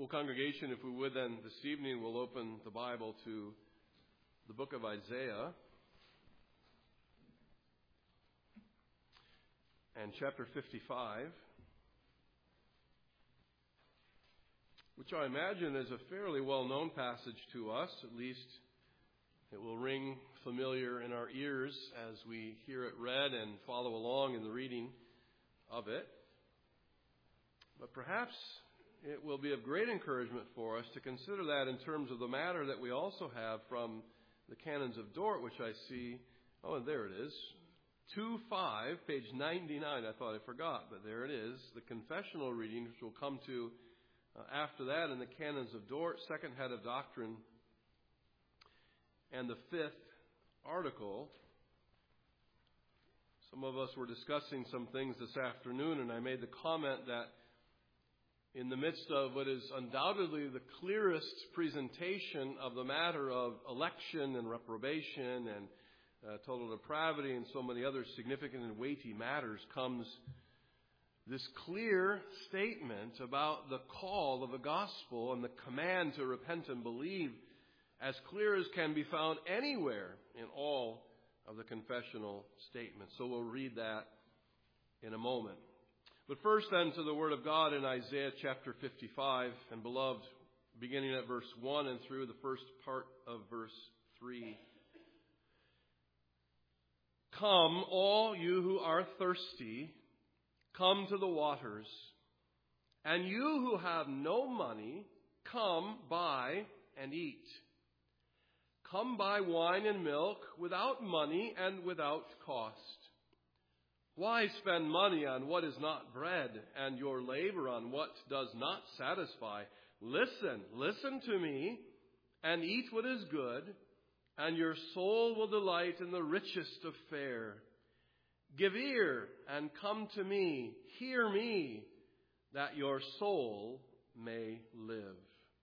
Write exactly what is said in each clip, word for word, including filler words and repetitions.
Well, congregation, if we would then this evening, we'll open the Bible to the book of Isaiah and chapter fifty-five, which I imagine is a fairly well-known passage to us. At least it will ring familiar in our ears as we hear it read and follow along in the reading of it. But perhaps it will be of great encouragement for us to consider that in terms of the matter that we also have from the Canons of Dort, which I see. Oh, and there it is. two five, page ninety-nine. I thought I forgot, but there it is. The confessional reading, which we'll come to uh, after that in the Canons of Dort, second head of doctrine, and the fifth article. Some of us were discussing some things this afternoon, and I made the comment that in the midst of what is undoubtedly the clearest presentation of the matter of election and reprobation and uh, total depravity and so many other significant and weighty matters comes this clear statement about the call of the gospel and the command to repent and believe, as clear as can be found anywhere in all of the confessional statements. So we'll read that in a moment. But first then to the Word of God in Isaiah chapter fifty-five, and beloved, beginning at verse one and through the first part of verse three. Come, all you who are thirsty, come to the waters, and you who have no money, come buy and eat. Come buy wine and milk without money and without cost. Why spend money on what is not bread, and your labor on what does not satisfy? Listen, listen to me, and eat what is good, and your soul will delight in the richest of fare. Give ear and come to me, hear me, that your soul may live.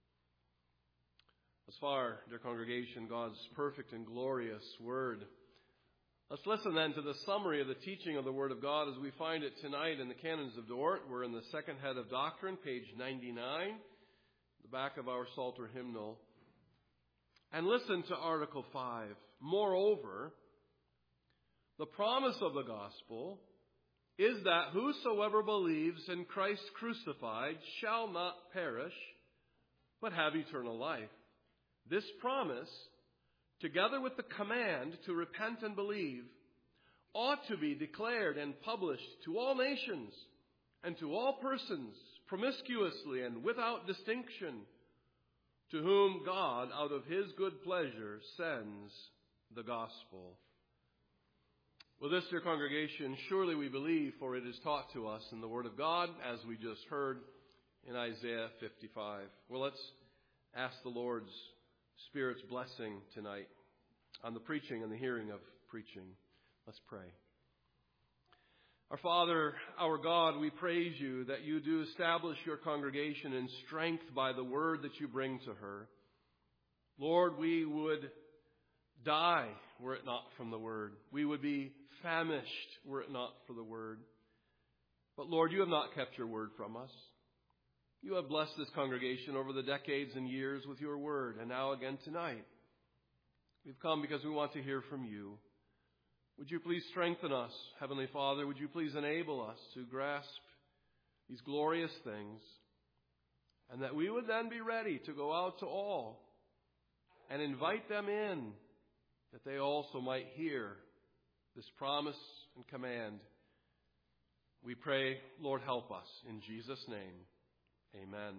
As far, dear congregation, God's perfect and glorious Word. Let's listen then to the summary of the teaching of the Word of God as we find it tonight in the Canons of Dort. We're in the second head of doctrine, page ninety-nine, the back of our Psalter hymnal. And listen to Article five. Moreover, the promise of the gospel is that whosoever believes in Christ crucified shall not perish, but have eternal life. This promise, together with the command to repent and believe, ought to be declared and published to all nations and to all persons promiscuously and without distinction, to whom God, out of his good pleasure, sends the gospel. Well, this, dear congregation, surely we believe, for it is taught to us in the Word of God, as we just heard in Isaiah fifty-five. Well, let's ask the Lord's Spirit's blessing tonight on the preaching and the hearing of preaching. Let's pray. Our Father, our God, we praise you that you do establish your congregation in strength by the word that you bring to her. Lord, we would die were it not from the word. We would be famished were it not for the word. But Lord, you have not kept your word from us. You have blessed this congregation over the decades and years with your word, and now again tonight. We've come because we want to hear from you. Would you please strengthen us, Heavenly Father? Would you please enable us to grasp these glorious things, and that we would then be ready to go out to all and invite them in, that they also might hear this promise and command. We pray, Lord, help us. In Jesus' name. Amen.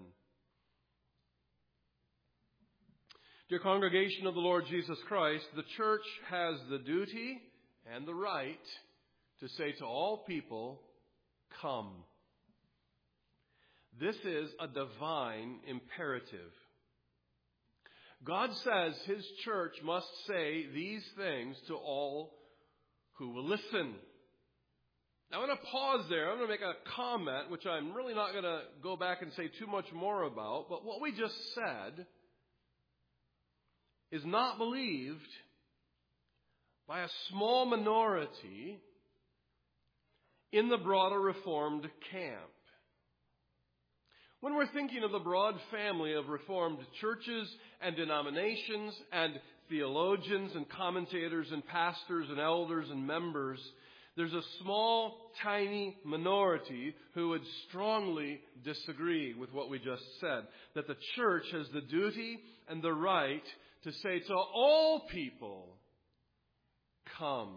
Dear congregation of the Lord Jesus Christ, the church has the duty and the right to say to all people, come. This is a divine imperative. God says his church must say these things to all who will listen. Now, I'm going to pause there. I'm going to make a comment, which I'm really not going to go back and say too much more about. But what we just said is not believed by a small minority in the broader Reformed camp. When we're thinking of the broad family of Reformed churches and denominations and theologians and commentators and pastors and elders and members, there's a small, tiny minority who would strongly disagree with what we just said, that the church has the duty and the right to say to all people, come.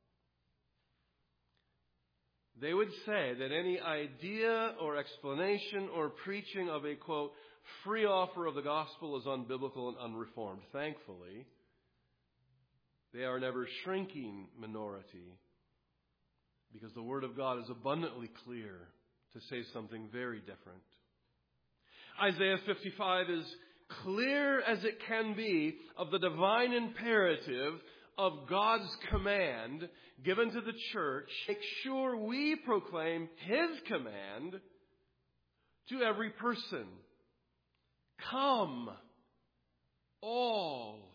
They would say that any idea or explanation or preaching of a, quote, free offer of the gospel is unbiblical and unreformed. Thankfully, they are an ever-shrinking minority because the Word of God is abundantly clear to say something very different. Isaiah fifty-five is clear as it can be of the divine imperative of God's command given to the church. Make sure we proclaim His command to every person. Come, all.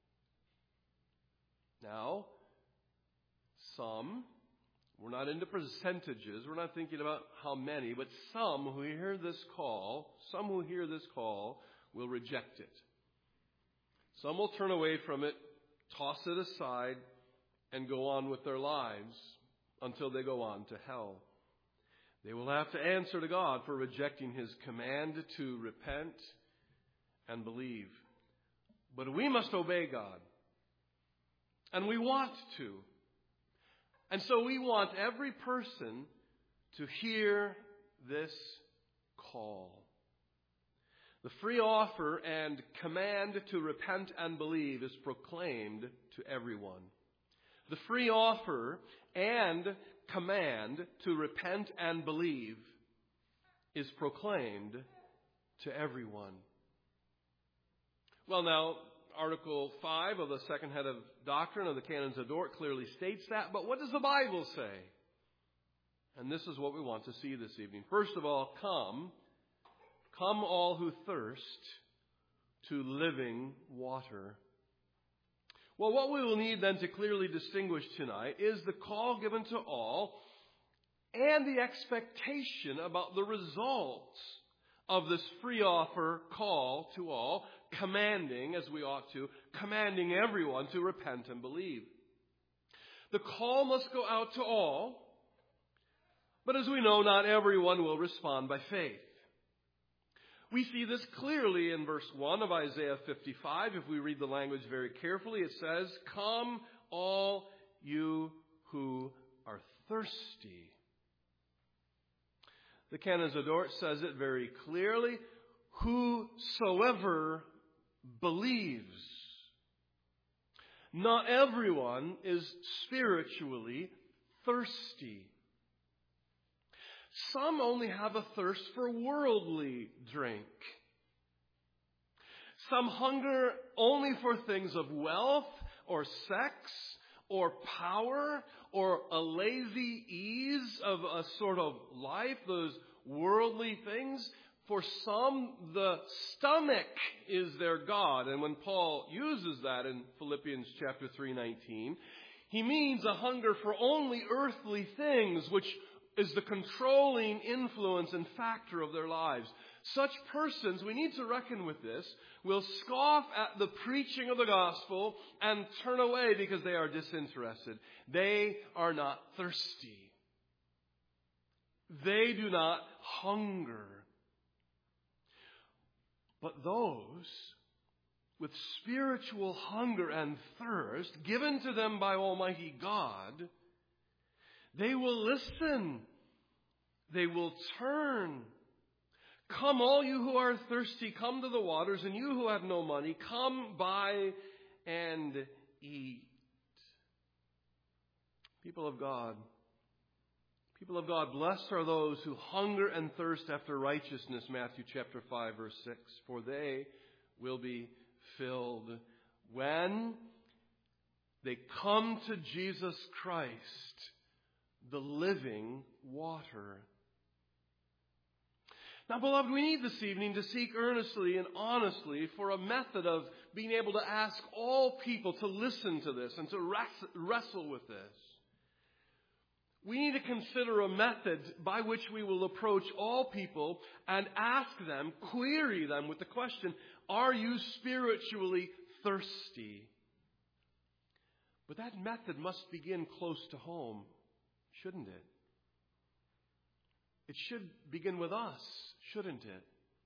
Now, some, we're not into percentages, we're not thinking about how many, but some who hear this call, some who hear this call will reject it. Some will turn away from it, toss it aside, and go on with their lives until they go on to hell. They will have to answer to God for rejecting His command to repent and believe. But we must obey God. And we want to. And so we want every person to hear this call. The free offer and command to repent and believe is proclaimed to everyone. The free offer and command to repent and believe is proclaimed to everyone. Well, now, Article five of the second head of doctrine of the Canons of Dort clearly states that. But what does the Bible say? And this is what we want to see this evening. First of all, come. Come all who thirst to living water. Well, what we will need then to clearly distinguish tonight is the call given to all and the expectation about the results of this free offer call to all, commanding, as we ought to, commanding everyone to repent and believe. The call must go out to all, but as we know, not everyone will respond by faith. We see this clearly in verse one of Isaiah fifty-five. If we read the language very carefully, it says, come all you who are thirsty. The Canons of Dort says it very clearly, whosoever believes. Not everyone is spiritually thirsty. Some only have a thirst for worldly drink. Some hunger only for things of wealth or sex or power or a lazy ease of a sort of life, those worldly things. For some, the stomach is their God. And when Paul uses that in Philippians chapter three nineteen, he means a hunger for only earthly things, which is the controlling influence and factor of their lives. Such persons, we need to reckon with this, will scoff at the preaching of the gospel and turn away because they are disinterested. They are not thirsty. They do not hunger. But those with spiritual hunger and thirst given to them by Almighty God, they will listen. They will turn. Come all you who are thirsty, come to the waters, and you who have no money, come buy and eat. People of God, people of God, blessed are those who hunger and thirst after righteousness, Matthew chapter five, verse six, for they will be filled. When they come to Jesus Christ, the living water. Now, beloved, we need this evening to seek earnestly and honestly for a method of being able to ask all people to listen to this and to wrestle with this. we need to consider a method by which we will approach all people and ask them, query them with the question, are you spiritually thirsty? But that method must begin close to home, shouldn't it? It should begin with us, shouldn't it?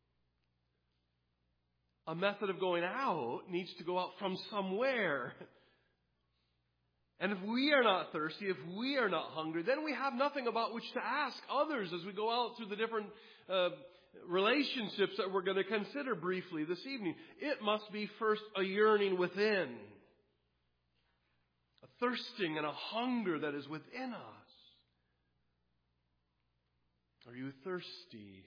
A method of going out needs to go out from somewhere. And if we are not thirsty, if we are not hungry, then we have nothing about which to ask others as we go out through the different uh, relationships that we're going to consider briefly this evening. It must be first a yearning within, a thirsting and a hunger that is within us. Are you thirsty?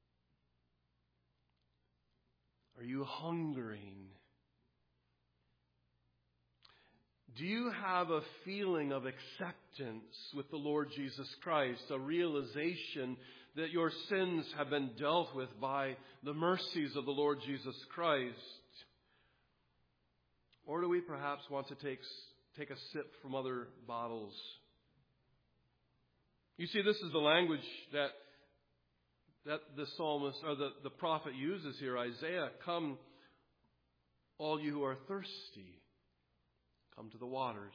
Are you hungering? Do you have a feeling of acceptance with the Lord Jesus Christ, a realization that your sins have been dealt with by the mercies of the Lord Jesus Christ? Or do we perhaps want to take, take a sip from other bottles? You see, this is the language that that the psalmist or the, the prophet uses here, Isaiah. Come, all you who are thirsty. Come to the waters.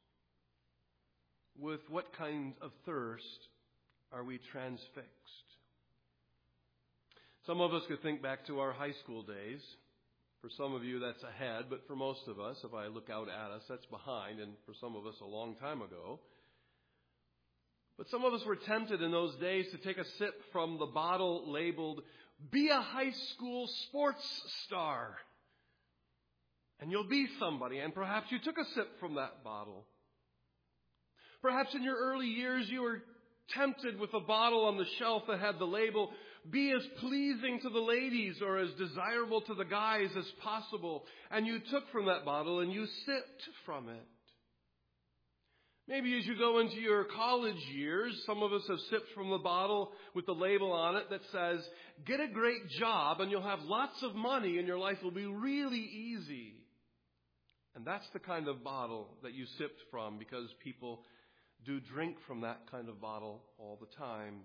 With what kind of thirst are we transfixed? Some of us could think back to our high school days. For some of you, that's ahead, but for most of us, if I look out at us, that's behind, and for some of us, a long time ago. But some of us were tempted in those days to take a sip from the bottle labeled, "Be a high school sports star." And you'll be somebody. And perhaps you took a sip from that bottle. Perhaps in your early years you were tempted with a bottle on the shelf that had the label, "Be as pleasing to the ladies or as desirable to the guys as possible." And you took from that bottle and you sipped from it. Maybe as you go into your college years, some of us have sipped from the bottle with the label on it that says, "Get a great job and you'll have lots of money and your life will be really easy." And that's the kind of bottle that you sipped from, because people do drink from that kind of bottle all the time.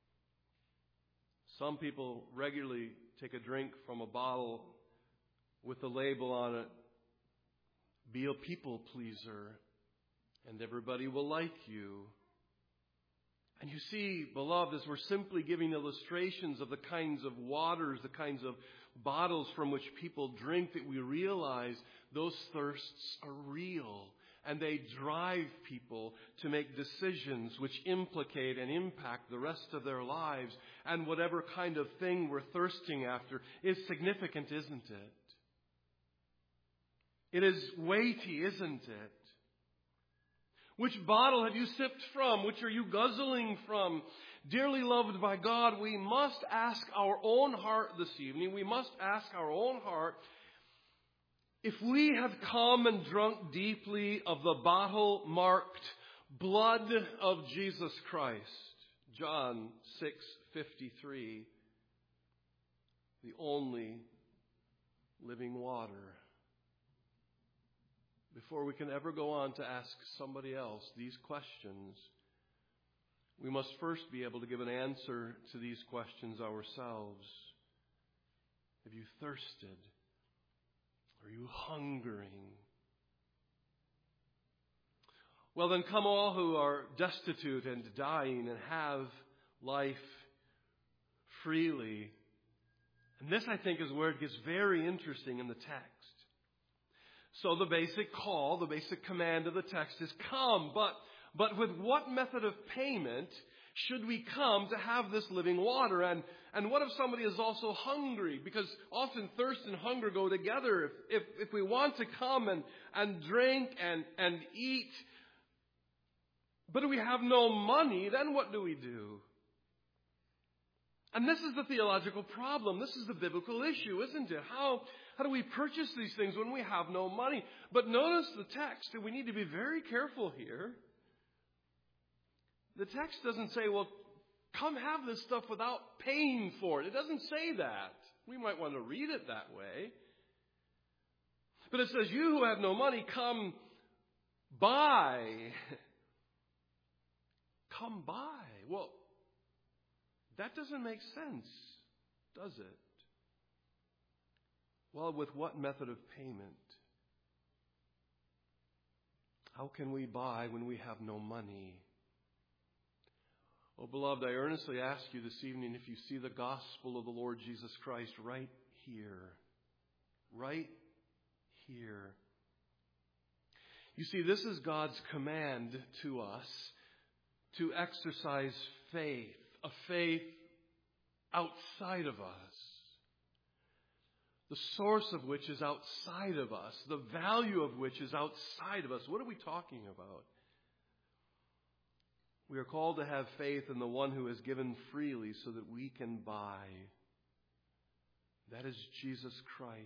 Some people regularly take a drink from a bottle with the label on it, "Be a people pleaser, and everybody will like you." And you see, beloved, as we're simply giving illustrations of the kinds of waters, the kinds of bottles from which people drink, that we realize those thirsts are real. And they drive people to make decisions which implicate and impact the rest of their lives. And whatever kind of thing we're thirsting after is significant, isn't it? It is weighty, isn't it? Which bottle have you sipped from? Which are you guzzling from? Dearly loved by God, we must ask our own heart this evening. We must ask our own heart if we have come and drunk deeply of the bottle marked blood of Jesus Christ. John six fifty-three. The only living water. Before we can ever go on to ask somebody else these questions, we must first be able to give an answer to these questions ourselves. Have you thirsted? Are you hungering? Well, then come all who are destitute and dying and have life freely. And this, I think, is where it gets very interesting in the text. So the basic call, the basic command of the text is come, but but with what method of payment should we come to have this living water? And and what if somebody is also hungry? Because often thirst and hunger go together. If if, if we want to come and, and drink and, and eat, but we have no money, then what do we do? And this is the theological problem. This is the biblical issue, isn't it? How How do we purchase these things when we have no money? But notice the text, and we need to be very careful here. The text doesn't say, well, come have this stuff without paying for it. It doesn't say that. We might want to read it that way. But it says, you who have no money, come buy come by. Well, that doesn't make sense, does it? Well, with what method of payment? How can we buy when we have no money? Oh, beloved, I earnestly ask you this evening if you see the gospel of the Lord Jesus Christ right here. Right here. You see, this is God's command to us to exercise faith, a faith outside of us, the source of which is outside of us, the value of which is outside of us. What are we talking about? We are called to have faith in the one who has given freely so that we can buy. That is Jesus Christ.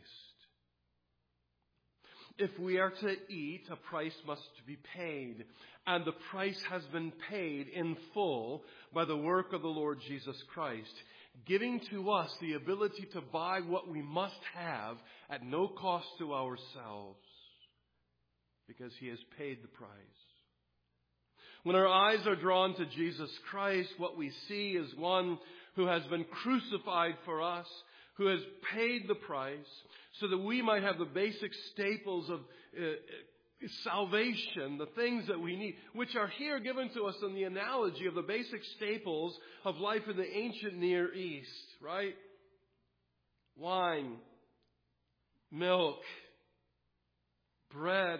If we are to eat, a price must be paid. And the price has been paid in full by the work of the Lord Jesus Christ, giving to us the ability to buy what we must have at no cost to ourselves, because He has paid the price. When our eyes are drawn to Jesus Christ, what we see is one who has been crucified for us, who has paid the price so that we might have the basic staples of uh, salvation, the things that we need, which are here given to us in the analogy of the basic staples of life in the ancient Near East, right? Wine, milk, bread.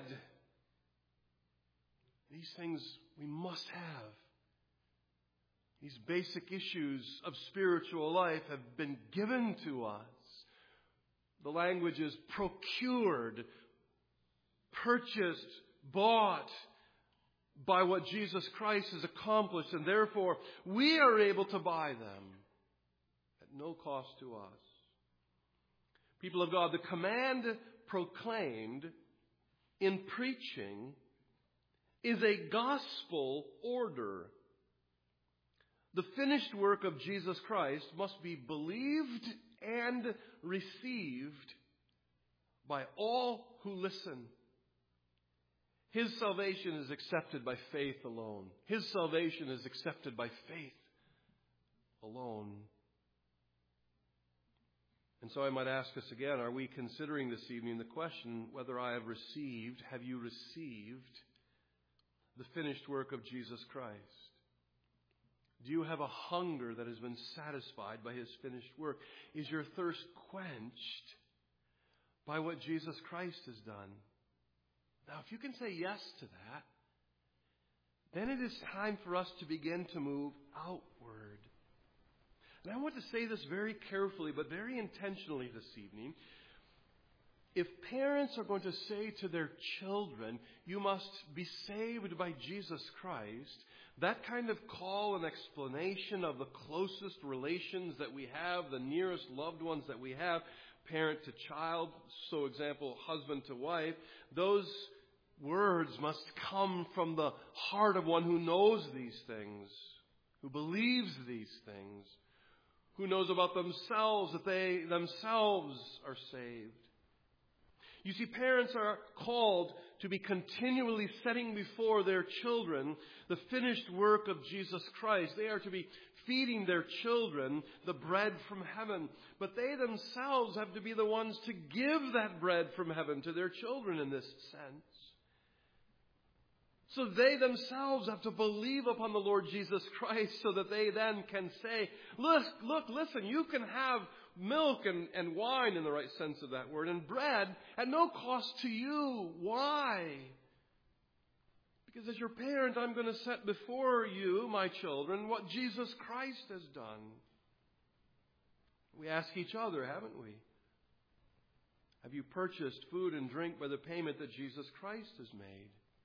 These things we must have. These basic issues of spiritual life have been given to us. The language is procured, purchased, bought by what Jesus Christ has accomplished, and therefore we are able to buy them at no cost to us. People of God, the command proclaimed in preaching is a gospel order. The finished work of Jesus Christ must be believed and received by all who listen. His salvation is accepted by faith alone. His salvation is accepted by faith alone. And so I might ask us again, are we considering this evening the question whether I have received, have you received the finished work of Jesus Christ? Do you have a hunger that has been satisfied by His finished work? Is your thirst quenched by what Jesus Christ has done? Now, if you can say yes to that, then it is time for us to begin to move outward. And I want to say this very carefully, but very intentionally this evening. If parents are going to say to their children, you must be saved by Jesus Christ, that kind of call and explanation of the closest relations that we have, the nearest loved ones that we have, parent to child, so example, husband to wife, those words must come from the heart of one who knows these things, who believes these things, who knows about themselves, that they themselves are saved. You see, parents are called to be continually setting before their children the finished work of Jesus Christ. They are to be feeding their children the bread from heaven. But they themselves have to be the ones to give that bread from heaven to their children in this sense. So they themselves have to believe upon the Lord Jesus Christ so that they then can say, look, look, listen, you can have milk and, and wine in the right sense of that word, and bread at no cost to you. Why? Because as your parent, I'm going to set before you, my children, what Jesus Christ has done. We ask each other, haven't we? Have you purchased food and drink by the payment that Jesus Christ has made?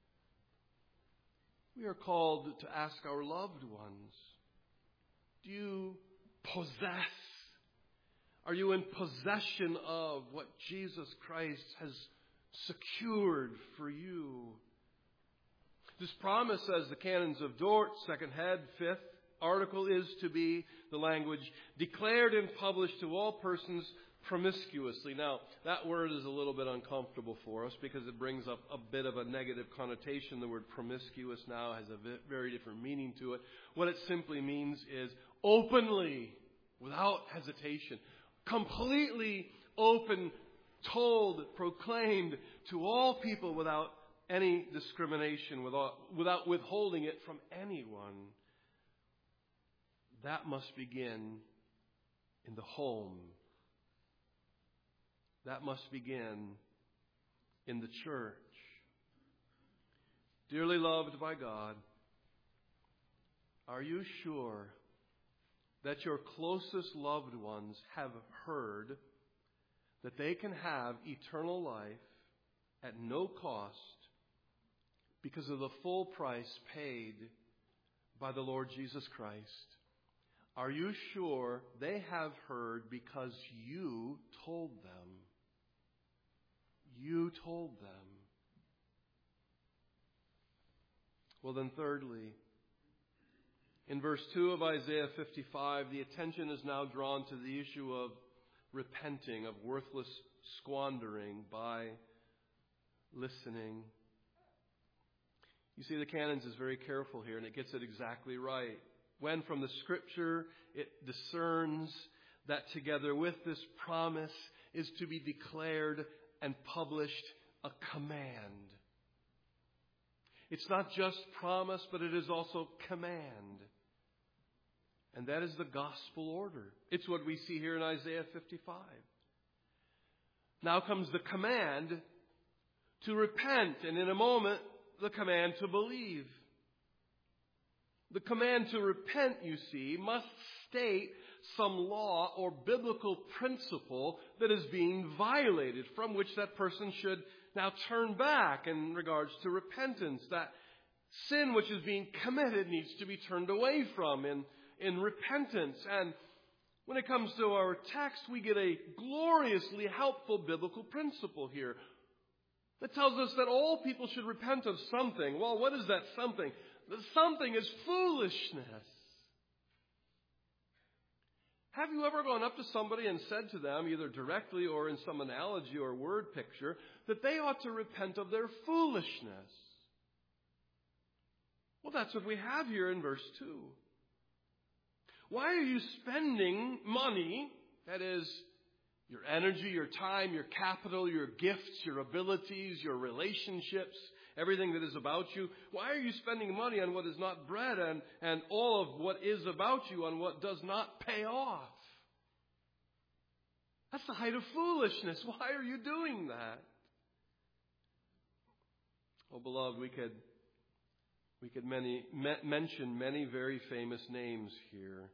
We are called to ask our loved ones, do you possess? Are you in possession of what Jesus Christ has secured for you? This promise, as the Canons of Dort, second head, fifth article, is to be the language declared and published to all persons promiscuously. Now, that word is a little bit uncomfortable for us because it brings up a bit of a negative connotation. The word promiscuous now has a very different meaning to it. What it simply means is openly, without hesitation, completely open, told, proclaimed to all people without any discrimination, without, without withholding it from anyone. That must begin in the home. That must begin in the church. Dearly loved by God, are you sure that your closest loved ones have heard that they can have eternal life at no cost because of the full price paid by the Lord Jesus Christ? Are you sure they have heard because you told them? You told them. Well then, thirdly, in verse two of Isaiah fifty-five, the attention is now drawn to the issue of repenting, of worthless squandering by listening. You see, the Canons is very careful here, and it gets it exactly right. When from the Scripture it discerns that together with this promise is to be declared and published a command. It's not just promise, but it is also command. And that is the gospel order. It's what we see here in Isaiah fifty-five. Now comes the command to repent, and in a moment, the command to believe. The command to repent, you see, must state some law or biblical principle that is being violated, from which that person should now turn back in regards to repentance. That sin which is being committed needs to be turned away from in, in repentance. And when it comes to our text, we get a gloriously helpful biblical principle here that tells us that all people should repent of something. Well, what is that something? The something is foolishness. Have you ever gone up to somebody and said to them, either directly or in some analogy or word picture, that they ought to repent of their foolishness? Well, that's what we have here in verse two. Why are you spending money, that is, your energy, your time, your capital, your gifts, your abilities, your relationships, everything that is about you? Why are you spending money on what is not bread and, and all of what is about you on what does not pay off? That's the height of foolishness. Why are you doing that? Oh, beloved, we could we could many me, mention many very famous names here.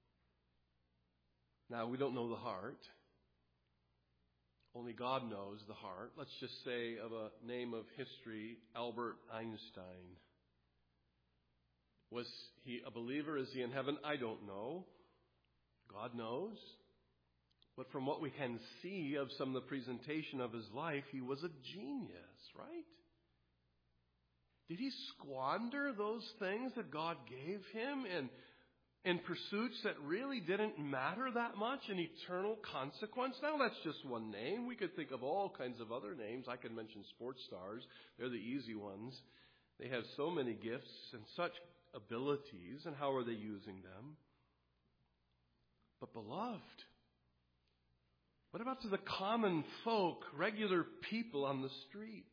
Now, we don't know the heart. Only God knows the heart. Let's just say of a name of history, Albert Einstein. Was he a believer? Is he in heaven? I don't know. God knows. But from what we can see of some of the presentation of his life, he was a genius, right? Did he squander those things that God gave him in in pursuits that really didn't matter that much, an eternal consequence? Now, that's just one name. We could think of all kinds of other names. I could mention sports stars. They're the easy ones. They have so many gifts and such abilities, and how are they using them? But beloved, what about to the common folk, regular people on the street?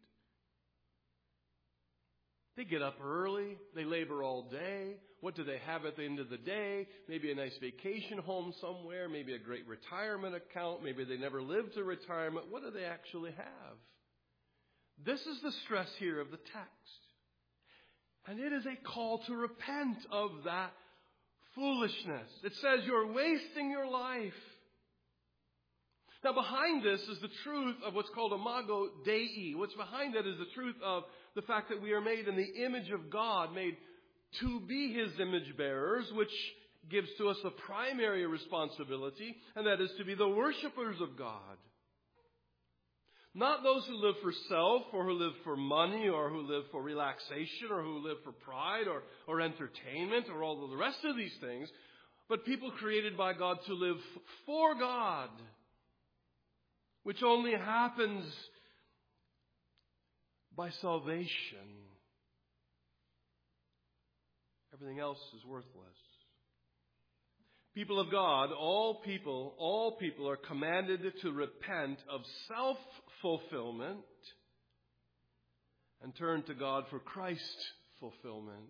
They get up early. They labor all day. What do they have at the end of the day? Maybe a nice vacation home somewhere. Maybe a great retirement account. Maybe they never lived to retirement. What do they actually have? This is the stress here of the text. And it is a call to repent of that foolishness. It says you're wasting your life. Now, behind this is the truth of what's called imago Dei. What's behind that is the truth of the fact that we are made in the image of God, made to be His image bearers, which gives to us a primary responsibility, and that is to be the worshipers of God. Not those who live for self, or who live for money, or who live for relaxation, or who live for pride, or, or entertainment, or all of the rest of these things, but people created by God to live for God. which only happens by salvation, everything else is worthless. People of God, all people, all people are commanded to repent of self-fulfillment and turn to God for Christ's fulfillment.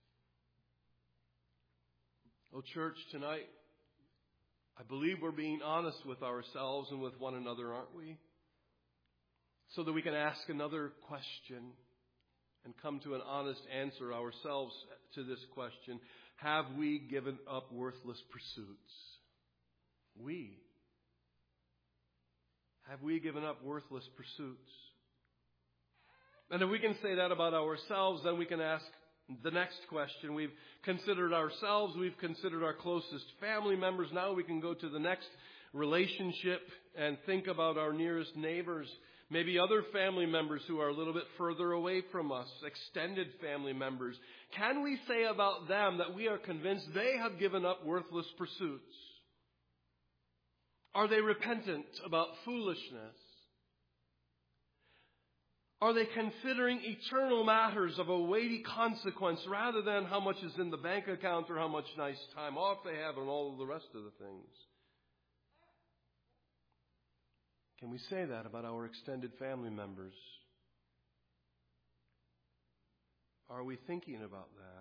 Oh, church, tonight, I believe we're being honest with ourselves and with one another, aren't we? So that we can ask another question and come to an honest answer ourselves to this question. Have we given up worthless pursuits? We. Have we given up worthless pursuits? And if we can say that about ourselves, then we can ask the next question. We've considered ourselves. We've considered our closest family members. Now we can go to the next relationship and think about our nearest neighbors. Maybe other family members who are a little bit further away from us, extended family members. Can we say about them that we are convinced they have given up worthless pursuits? Are they repentant about foolishness? Are they considering eternal matters of a weighty consequence rather than how much is in the bank account or how much nice time off they have and all of the rest of the things? Can we say that about our extended family members? Are we thinking about that?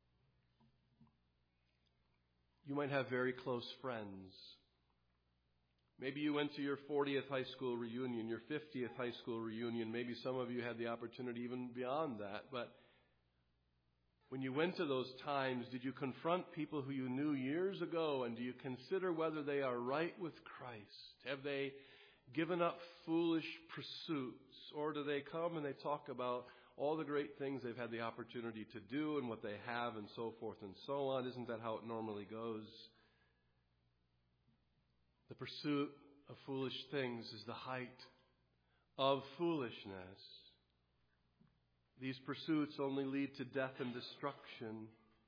You might have very close friends. Maybe you went to your fortieth high school reunion, your fiftieth high school reunion. Maybe some of you had the opportunity even beyond that. But when you went to those times, did you confront people who you knew years ago? And do you consider whether they are right with Christ? Have they given up foolish pursuits? Or do they come and they talk about all the great things they've had the opportunity to do and what they have and so forth and so on? Isn't that how it normally goes? The pursuit of foolish things is the height of foolishness. These pursuits only lead to death and destruction.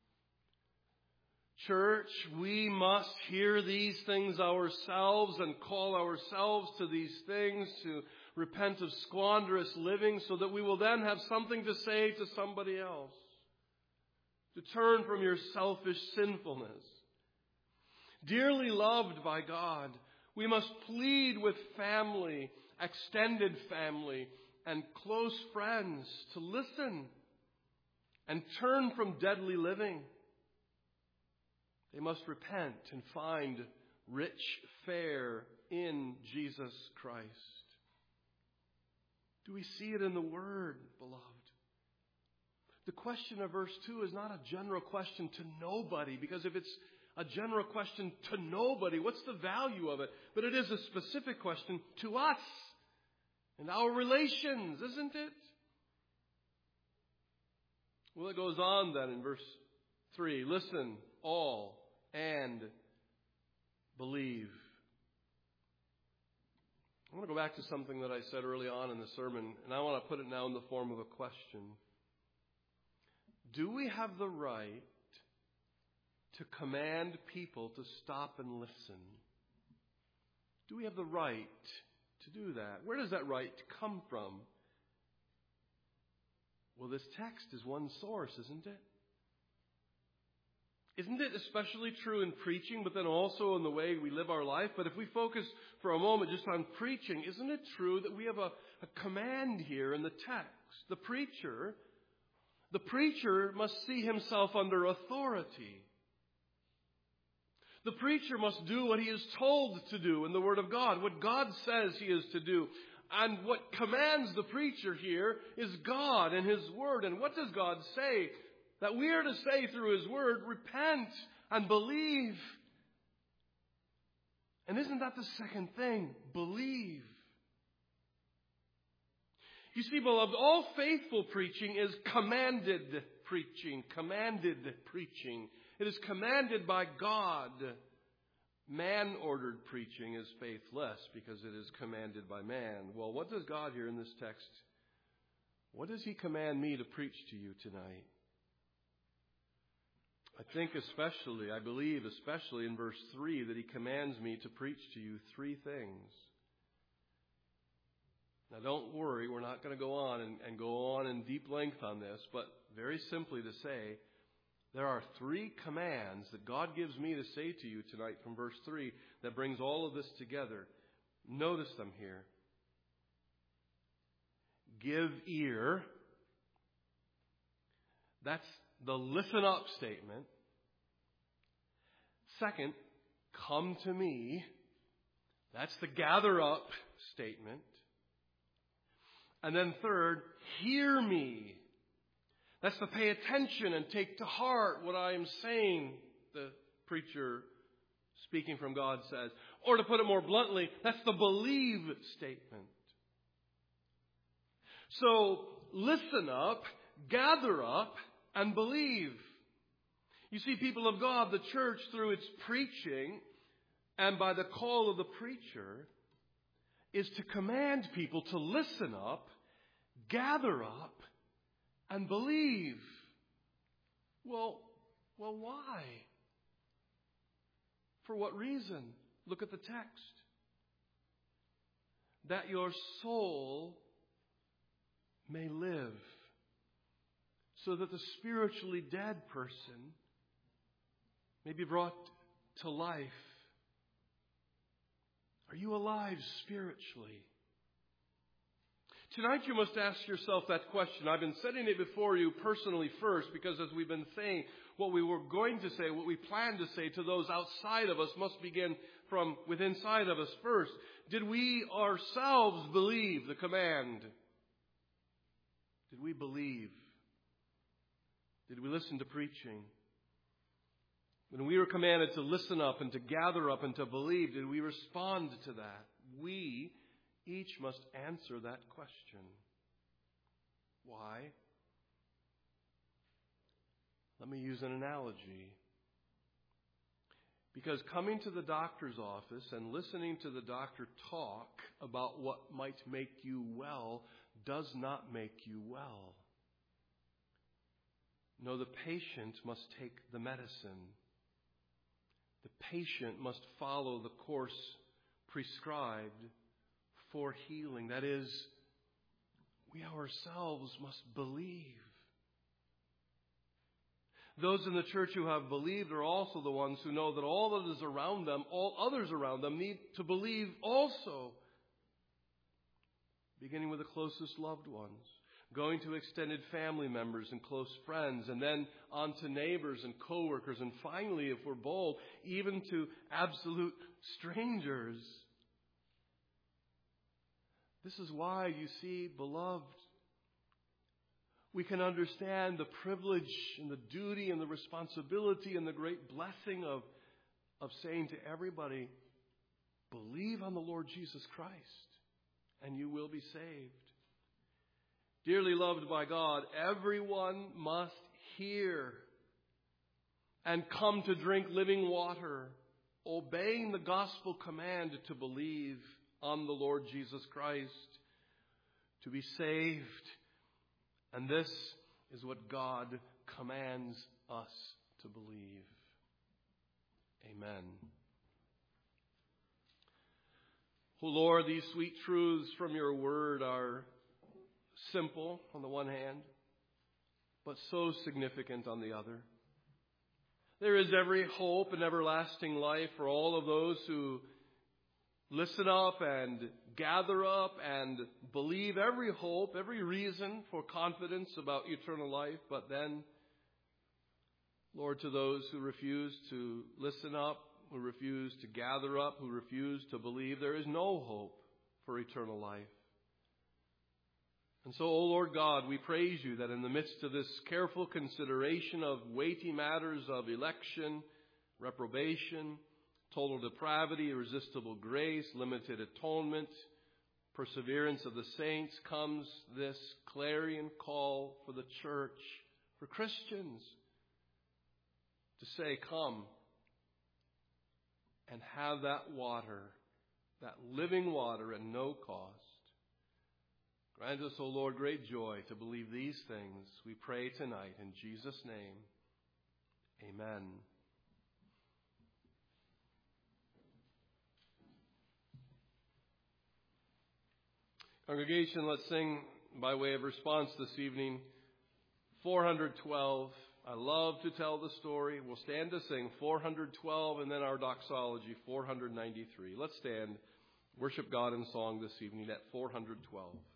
Church, we must hear these things ourselves and call ourselves to these things, to repent of squanderous living, so that we will then have something to say to somebody else. To turn from your selfish sinfulness. Dearly loved by God, we must plead with family, extended family, and close friends to listen and turn from deadly living. They must repent and find rich fare in Jesus Christ. Do we see it in the Word, beloved? The question of verse two is not a general question to nobody, because if it's a general question to nobody, what's the value of it? But it is a specific question to us and our relations, isn't it? Well, it goes on then in verse three. Listen, all, and believe. I want to go back to something that I said early on in the sermon, and I want to put it now in the form of a question. Do we have the right to command people to stop and listen? Do we have the right to do that? Where does that right come from? Well, this text is one source, isn't it? Isn't it especially true in preaching, but then also in the way we live our life? But if we focus for a moment just on preaching, isn't it true that we have a, a command here in the text? The preacher, the preacher must see himself under authority. The preacher must do what he is told to do in the Word of God, what God says he is to do. And what commands the preacher here is God and His Word. And what does God say? That we are to say through His Word, repent and believe. And isn't that the second thing? Believe. You see, beloved, all faithful preaching is commanded preaching. Commanded preaching. It is commanded by God. Man-ordered preaching is faithless because it is commanded by man. Well, what does God here in this text? What does He command me to preach to you tonight? I think especially, I believe especially in verse three that He commands me to preach to you three things. Now don't worry, we're not going to go on and, and go on in deep length on this, but very simply to say, there are three commands that God gives me to say to you tonight from verse three that brings all of this together. Notice them here. Give ear. That's the listen up statement. Second, come to me. That's the gather up statement. And then third, hear me. That's the pay attention and take to heart what I am saying, the preacher speaking from God says. Or to put it more bluntly, that's the believe statement. So listen up, gather up, and believe. You see, people of God, the church, through its preaching and by the call of the preacher, is to command people to listen up, gather up, and believe. Well, well, why? For what reason? Look at the text. That your soul may live, so that the spiritually dead person may be brought to life. Are you alive spiritually? Tonight you must ask yourself that question. I've been setting it before you personally first, because as we've been saying, what we were going to say, what we plan to say to those outside of us must begin from within inside of us first. Did we ourselves believe the command? Did we believe? Did we listen to preaching? When we were commanded to listen up and to gather up and to believe, did we respond to that? We each must answer that question. Why? Let me use an analogy. Because coming to the doctor's office and listening to the doctor talk about what might make you well does not make you well. No, the patient must take the medicine. The patient must follow the course prescribed for healing. That is, we ourselves must believe. Those in the church who have believed are also the ones who know that all that is around them, all others around them, need to believe also. Beginning with the closest loved ones, going to extended family members and close friends, and then on to neighbors and coworkers, and finally, if we're bold, even to absolute strangers. This is why, you see, beloved, we can understand the privilege and the duty and the responsibility and the great blessing of, of saying to everybody, believe on the Lord Jesus Christ, and you will be saved. Dearly loved by God, everyone must hear and come to drink living water, obeying the gospel command to believe on the Lord Jesus Christ, to be saved. And this is what God commands us to believe. Amen. Oh Lord, these sweet truths from your word are simple on the one hand, but so significant on the other. There is every hope and everlasting life for all of those who listen up and gather up and believe. Every hope, every reason for confidence about eternal life. But then, Lord, to those who refuse to listen up, who refuse to gather up, who refuse to believe, there is no hope for eternal life. And so, O Lord God, we praise you that in the midst of this careful consideration of weighty matters of election, reprobation, total depravity, irresistible grace, limited atonement, perseverance of the saints, comes this clarion call for the church, for Christians, to say, come and have that water, that living water at no cost. Grant us, O Lord, great joy to believe these things. We pray tonight in Jesus' name. Amen. Congregation, let's sing by way of response this evening, four hundred twelve. I love to tell the story. We'll stand to sing four hundred twelve and then our doxology, four hundred ninety-three. Let's stand, worship God in song this evening at four hundred twelve.